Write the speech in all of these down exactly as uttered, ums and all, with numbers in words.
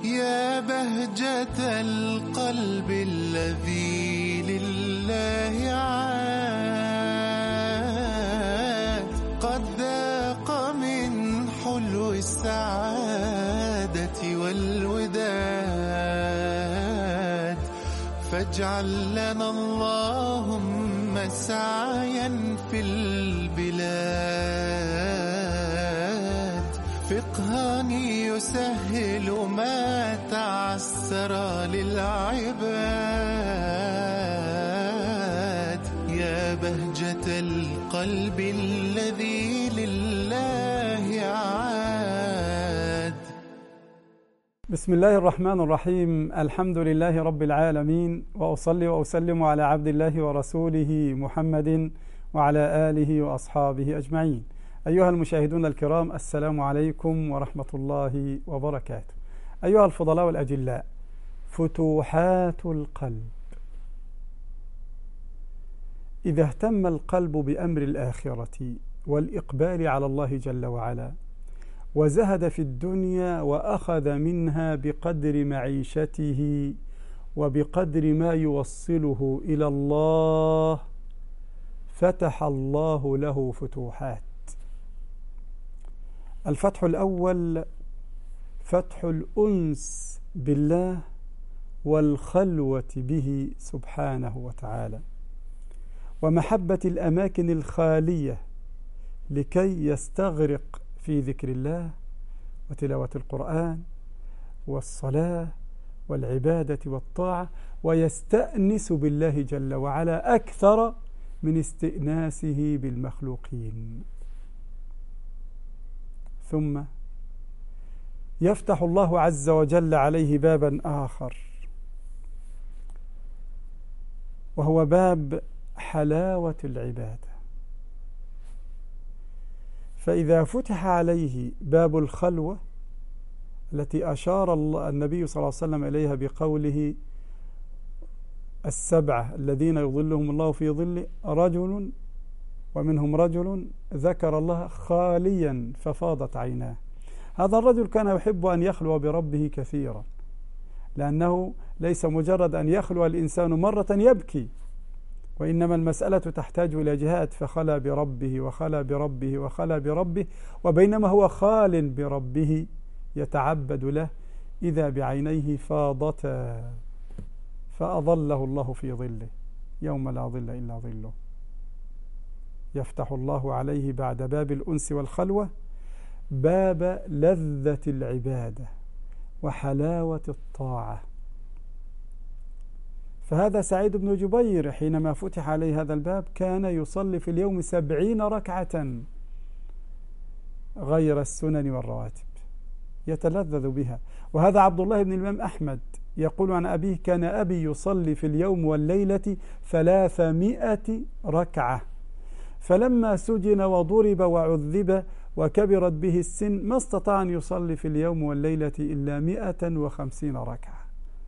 يا بهجة القلب الذي لله عاد، قد ذاق من حلو السعادة والوداد، فاجعل لنا اللهم سعيا في البلاد، فقها يسهل ما تعسر للعباد، يا بهجة القلب الذي لله عاد. بسم الله الرحمن الرحيم. الحمد لله رب العالمين، وأصلي وأسلم على عبد الله ورسوله محمد وعلى آله وأصحابه أجمعين. أيها المشاهدون الكرام، السلام عليكم ورحمة الله وبركاته. أيها الفضلاء والأجلاء، فتوحات القلب. إذا اهتم القلب بأمر الآخرة والإقبال على الله جل وعلا، وزهد في الدنيا وأخذ منها بقدر معيشته وبقدر ما يوصله إلى الله، فتح الله له فتوحات. الفتح الأول فتح الأنس بالله والخلوة به سبحانه وتعالى، ومحبة الأماكن الخالية لكي يستغرق في ذكر الله وتلاوة القرآن والصلاة والعبادة والطاعة، ويستأنس بالله جل وعلا أكثر من استئناسه بالمخلوقين. ثم يفتح الله عز وجل عليه بابا آخر، وهو باب حلاوة العبادة. فإذا فتح عليه باب الخلوة التي أشار النبي صلى الله عليه وسلم إليها بقوله: السبعة الذين يظلهم الله في ظله رجل ومنهم رجل ذكر الله خاليا ففاضت عيناه. هذا الرجل كان يحب أن يخلو بربه كثيرا، لأنه ليس مجرد أن يخلو الإنسان مرة يبكي، وإنما المسألة تحتاج إلى جهاد، فخلى بربه وخلى بربه وخلى بربه، وبينما هو خال بربه يتعبد له إذا بعينيه فاضتا، فأظله الله في ظله يوم لا ظل إلا ظله. يفتح الله عليه بعد باب الأنس والخلوة باب لذة العبادة وحلاوة الطاعة. فهذا سعيد بن جبير حينما فتح عليه هذا الباب كان يصلي في اليوم سبعين ركعة غير السنن والرواتب، يتلذذ بها. وهذا عبد الله بن الإمام أحمد يقول عن أبيه: كان أبي يصلي في اليوم والليلة ثلاثمائة ركعة، فلما سجن وضرب وعذب وكبرت به السن ما استطاع أن يصلي في اليوم والليلة إلا مئة وخمسين ركعة.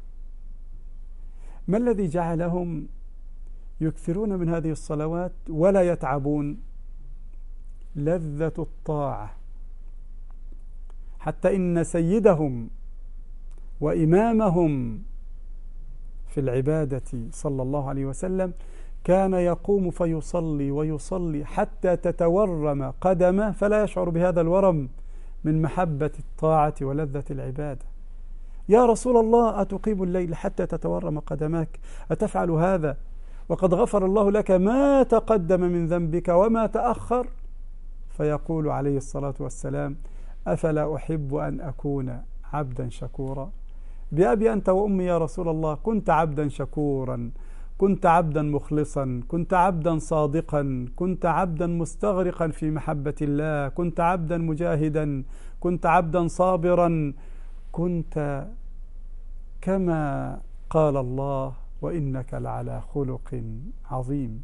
ما الذي جعلهم يكثرون من هذه الصلوات ولا يتعبون؟ لذة الطاعة، حتى إن سيدهم وإمامهم في العبادة صلى الله عليه وسلم كان يقوم فيصلي ويصلي حتى تتورم قدمه، فلا يشعر بهذا الورم من محبة الطاعة ولذة العبادة. يا رسول الله، أتقيم الليل حتى تتورم قدماك؟ أتفعل هذا وقد غفر الله لك ما تقدم من ذنبك وما تأخر؟ فيقول عليه الصلاة والسلام: أفلا أحب أن أكون عبدا شكورا؟ بأبي أنت وأمي يا رسول الله، كنت عبدا شكورا، كنت عبدا مخلصا، كنت عبدا صادقا، كنت عبدا مستغرقا في محبة الله، كنت عبدا مجاهدا، كنت عبدا صابرا، كنت كما قال الله: وإنك لعلى خلق عظيم.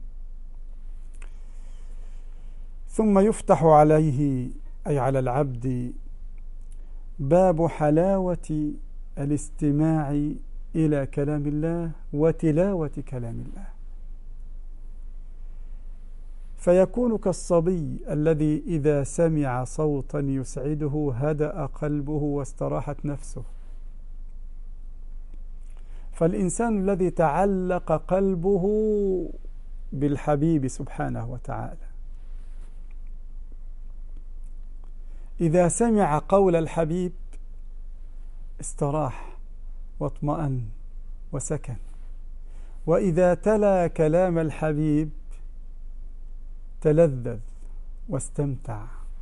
ثم يفتح عليه أي على العبد باب حلاوة الاستماع إلى كلام الله وتلاوة كلام الله، فيكون كالصبي الذي إذا سمع صوتا يسعده هدأ قلبه واستراحت نفسه، فالإنسان الذي تعلق قلبه بالحبيب سبحانه وتعالى إذا سمع قول الحبيب استراح واطمأن وسكن، وإذا تلا كلام الحبيب تلذذ واستمتع.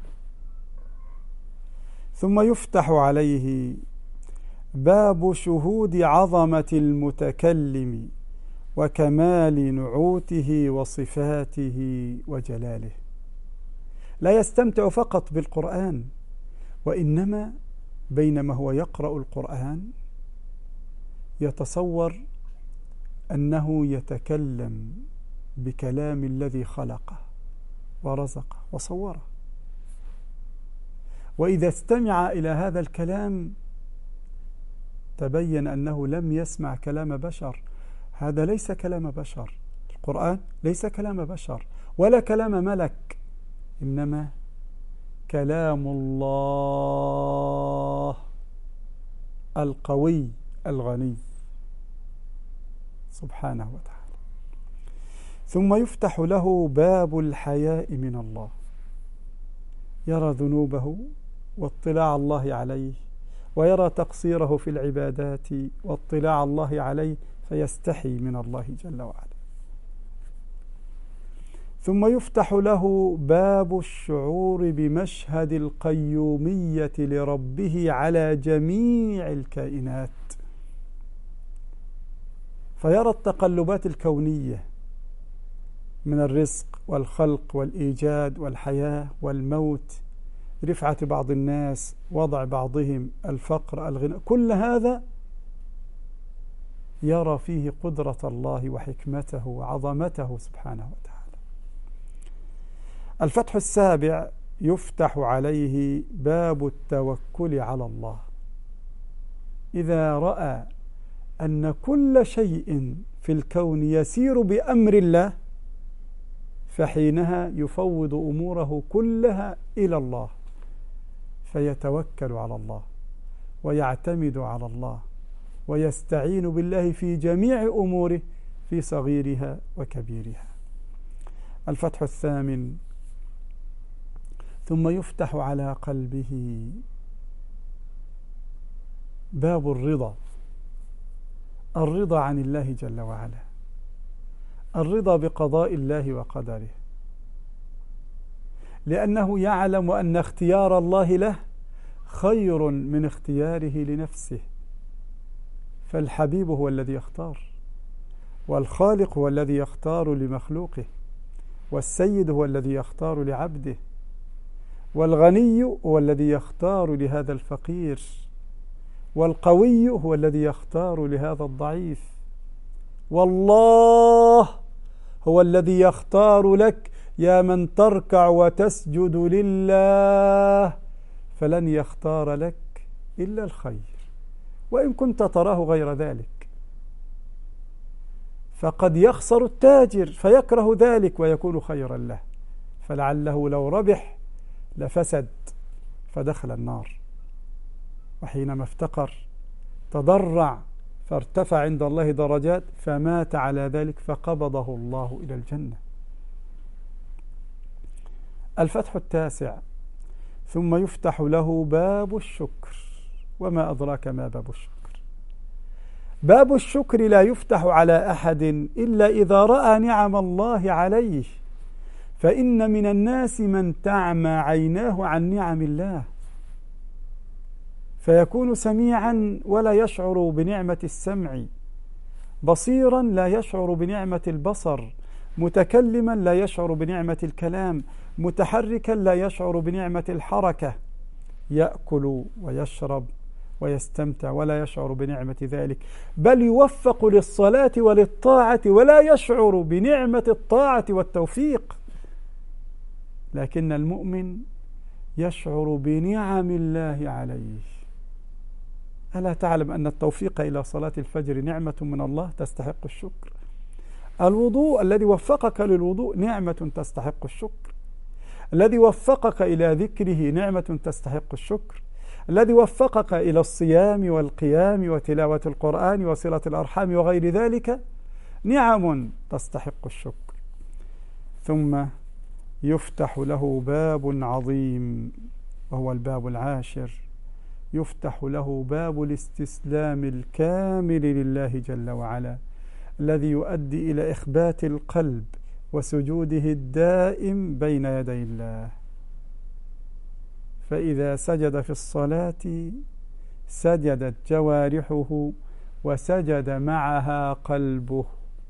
ثم يفتح عليه باب شهود عظمة المتكلم وكمال نعوته وصفاته وجلاله. لا يستمتع فقط بالقرآن، وإنما بينما هو يقرأ القرآن يتصور أنه يتكلم بكلام الذي خلقه ورزقه وصوره، وإذا استمع إلى هذا الكلام تبين أنه لم يسمع كلام بشر. هذا ليس كلام بشر، القرآن ليس كلام بشر ولا كلام ملك، إنما كلام الله القوي الغني سبحانه وتعالى. ثم يفتح له باب الحياء من الله، يرى ذنوبه واطلاع الله عليه، ويرى تقصيره في العبادات واطلاع الله عليه، فيستحي من الله جل وعلا. ثم يفتح له باب الشعور بمشهد القيومية لربه على جميع الكائنات، فيرى التقلبات الكونية من الرزق والخلق والإيجاد والحياة والموت، رفعة بعض الناس، وضع بعضهم، الفقر، الغنى، كل هذا يرى فيه قدرة الله وحكمته وعظمته سبحانه وتعالى. الفتح السابع يفتح عليه باب التوكل على الله، إذا رأى أن كل شيء في الكون يسير بأمر الله فحينها يفوض أموره كلها إلى الله، فيتوكل على الله ويعتمد على الله ويستعين بالله في جميع أموره في صغيرها وكبيرها. الفتح الثامن ثم يفتح على قلبه باب الرضا، الرضا عن الله جل وعلا، الرضا بقضاء الله وقدره، لأنه يعلم أن اختيار الله له خير من اختياره لنفسه، فالحبيب هو الذي يختار، والخالق هو الذي يختار لمخلوقه، والسيد هو الذي يختار لعبده، والغني هو الذي يختار لهذا الفقير، والقوي هو الذي يختار لهذا الضعيف، والله هو الذي يختار لك يا من تركع وتسجد لله، فلن يختار لك إلا الخير وإن كنت تراه غير ذلك. فقد يخسر التاجر فيكره ذلك ويكون خيرا له، فلعله لو ربح لفسد فدخل النار، وحينما افتقر تضرع فارتفع عند الله درجات فمات على ذلك فقبضه الله إلى الجنة. الفتح التاسع ثم يفتح له باب الشكر، وما أدراك ما باب الشكر؟ باب الشكر لا يفتح على أحد إلا إذا رأى نعم الله عليه، فإن من الناس من تعمى عيناه عن نعم الله، فيكون سميعا ولا يشعر بنعمة السمع، بصيرا لا يشعر بنعمة البصر، متكلما لا يشعر بنعمة الكلام، متحركا لا يشعر بنعمة الحركة، يأكل ويشرب ويستمتع ولا يشعر بنعمة ذلك، بل يوفق للصلاة وللطاعة ولا يشعر بنعمة الطاعة والتوفيق. لكن المؤمن يشعر بنعم الله عليه. ألا تعلم أن التوفيق إلى صلاة الفجر نعمة من الله تستحق الشكر؟ الوضوء الذي وفقك للوضوء نعمة تستحق الشكر، الذي وفقك إلى ذكره نعمة تستحق الشكر، الذي وفقك إلى الصيام والقيام وتلاوة القرآن وصلة الأرحام وغير ذلك، نعم تستحق الشكر. ثم يفتح له باب عظيم وهو الباب العاشر، يفتح له باب الاستسلام الكامل لله جل وعلا، الذي يؤدي إلى إخبات القلب وسجوده الدائم بين يدي الله. فإذا سجد في الصلاة سجدت جوارحه وسجد معها قلبه،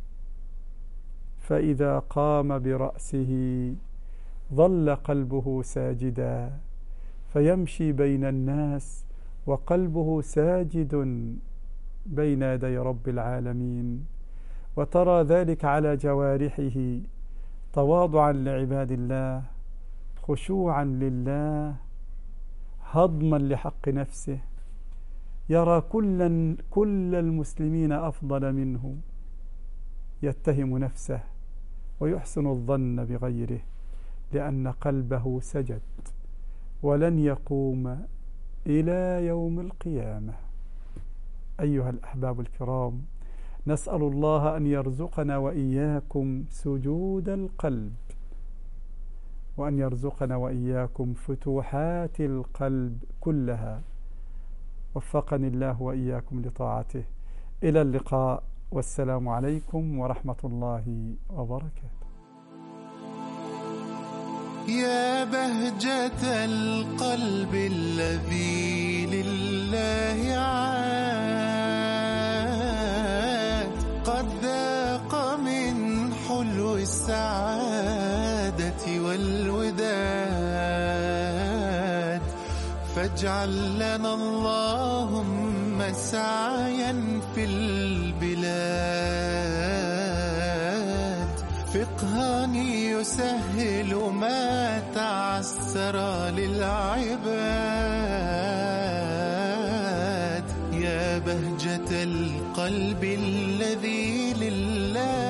فإذا قام برأسه ظل قلبه ساجدا، فيمشي بين الناس وقلبه ساجد بين يدي رب العالمين، وترى ذلك على جوارحه تواضعا لعباد الله، خشوعا لله، هضما لحق نفسه، يرى كل كل المسلمين أفضل منه، يتهم نفسه ويحسن الظن بغيره، لأن قلبه سجد ولن يقوم إلى يوم القيامة. أيها الأحباب الكرام، نسأل الله أن يرزقنا وإياكم سجود القلب، وأن يرزقنا وإياكم فتوحات القلب كلها. وفقني الله وإياكم لطاعته. إلى اللقاء، والسلام عليكم ورحمة الله وبركاته. يا بهجة القلب الذي لله عاد، قد ذاق من حلو السعادة والوداد، فاجعل لنا اللهم سعيا في البلاد، فقها يسهل ما تعسر للعباد. يا بهجة القلب الذي لله